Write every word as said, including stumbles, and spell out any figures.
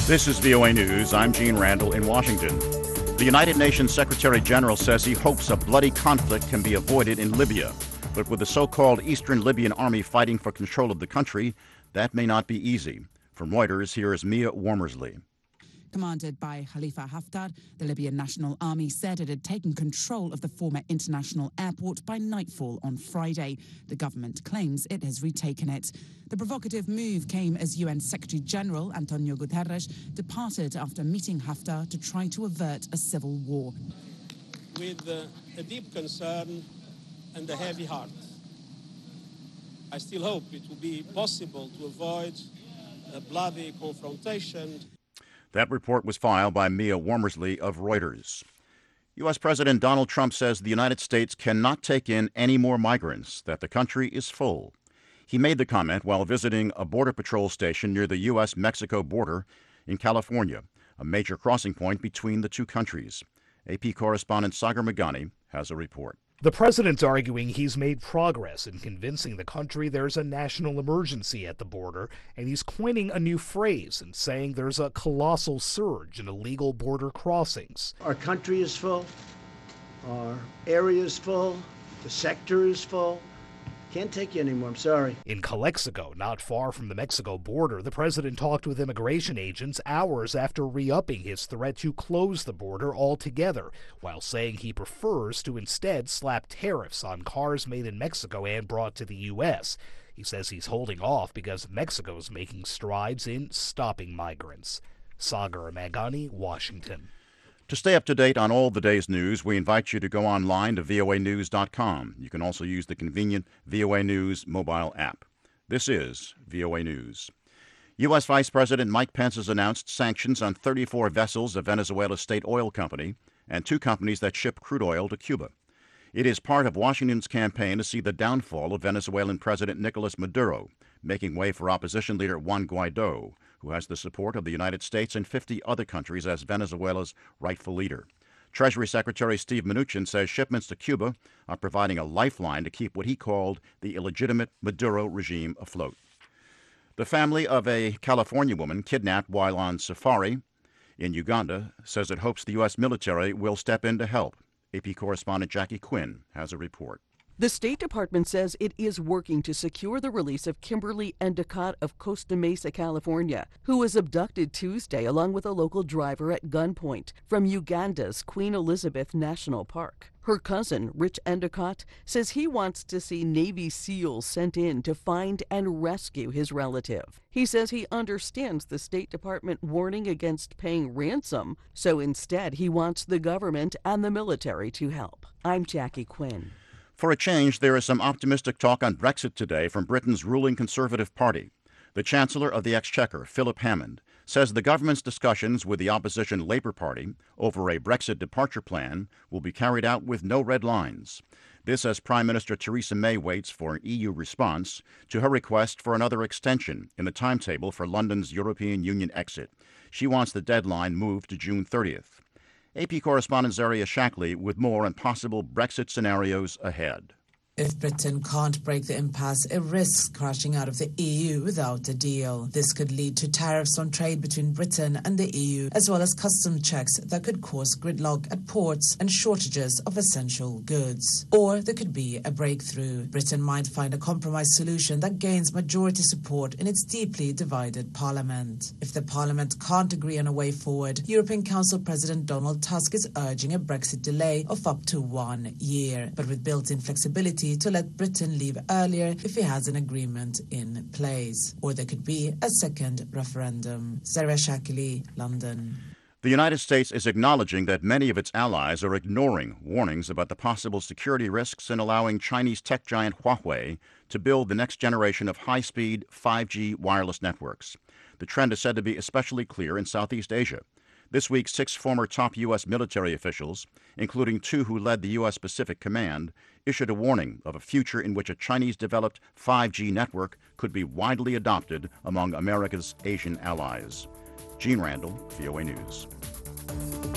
This is V O A News. I'm Gene Randall in Washington. The United Nations Secretary General says he hopes a bloody conflict can be avoided in Libya. But with the so-called Eastern Libyan Army fighting for control of the country, that may not be easy. From Reuters, here is Mia Wormersley. Commanded by Khalifa Haftar, the Libyan National Army said it had taken control of the former international airport by nightfall on Friday. The government claims it has retaken it. The provocative move came as U N Secretary-General Antonio Guterres departed after meeting Haftar to try to avert a civil war. With uh, a deep concern and a heavy heart, I still hope it will be possible to avoid a bloody confrontation. That report was filed by Mia Wormersley of Reuters. U S. President Donald Trump says the United States cannot take in any more migrants, that the country is full. He made the comment while visiting a Border Patrol station near the U S Mexico border in California, a major crossing point between the two countries. A P correspondent Sagar Meghani has a report. The president's arguing he's made progress in convincing the country there's a national emergency at the border, and he's coining a new phrase and saying there's a colossal surge in illegal border crossings. Our country is full, our area is full, the sector is full. Can't take you anymore, I'm sorry. In Calexico, not far from the Mexico border, the president talked with immigration agents hours after re-upping his threat to close the border altogether, while saying he prefers to instead slap tariffs on cars made in Mexico and brought to the U S. He says he's holding off because Mexico's making strides in stopping migrants. Sagar Meghani, Washington. To stay up to date on all the day's news, we invite you to go online to V O A news dot com. You can also use the convenient V O A News mobile app. This is V O A News. U S. Vice President Mike Pence has announced sanctions on thirty-four vessels of Venezuela's state oil company and two companies that ship crude oil to Cuba. It is part of Washington's campaign to see the downfall of Venezuelan President Nicolas Maduro, making way for opposition leader Juan Guaido, who has the support of the United States and fifty other countries as Venezuela's rightful leader. Treasury Secretary Steve Mnuchin says shipments to Cuba are providing a lifeline to keep what he called the illegitimate Maduro regime afloat. The family of a California woman kidnapped while on safari in Uganda says it hopes the U S military will step in to help. A P correspondent Jackie Quinn has a report. The State Department says it is working to secure the release of Kimberly Endicott of Costa Mesa, California, who was abducted Tuesday along with a local driver at gunpoint from Uganda's Queen Elizabeth National Park. Her cousin, Rich Endicott, says he wants to see Navy SEALs sent in to find and rescue his relative. He says he understands the State Department warning against paying ransom, so instead he wants the government and the military to help. I'm Jackie Quinn. For a change, there is some optimistic talk on Brexit today from Britain's ruling Conservative Party. The Chancellor of the Exchequer, Philip Hammond, says the government's discussions with the opposition Labour Party over a Brexit departure plan will be carried out with no red lines. This as Prime Minister Theresa May waits for an E U response to her request for another extension in the timetable for London's European Union exit. She wants the deadline moved to June thirtieth. A P correspondent Zaria Shackley with more on possible Brexit scenarios ahead. If Britain can't break the impasse, it risks crashing out of the E U without a deal. This could lead to tariffs on trade between Britain and the E U, as well as customs checks that could cause gridlock at ports and shortages of essential goods. Or there could be a breakthrough. Britain might find a compromise solution that gains majority support in its deeply divided parliament. If the parliament can't agree on a way forward, European Council President Donald Tusk is urging a Brexit delay of up to one year, but with built-in flexibility to let Britain leave earlier if he has an agreement in place. Or there could be a second referendum. Sarah Shackley, London. The United States is acknowledging that many of its allies are ignoring warnings about the possible security risks in allowing Chinese tech giant Huawei to build the next generation of high-speed five G wireless networks. The trend is said to be especially clear in Southeast Asia. This week, six former top U S military officials, including two who led the U S Pacific Command, issued a warning of a future in which a Chinese-developed five G network could be widely adopted among America's Asian allies. Gene Randall, V O A News.